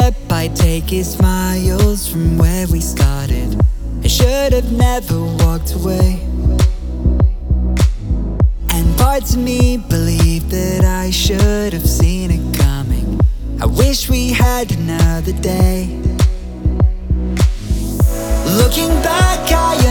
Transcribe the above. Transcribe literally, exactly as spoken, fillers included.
step I'd take is miles from where we started. I should have never walked away, and parts of me believe that I should have seen it coming. I wish we had another day. Looking back, I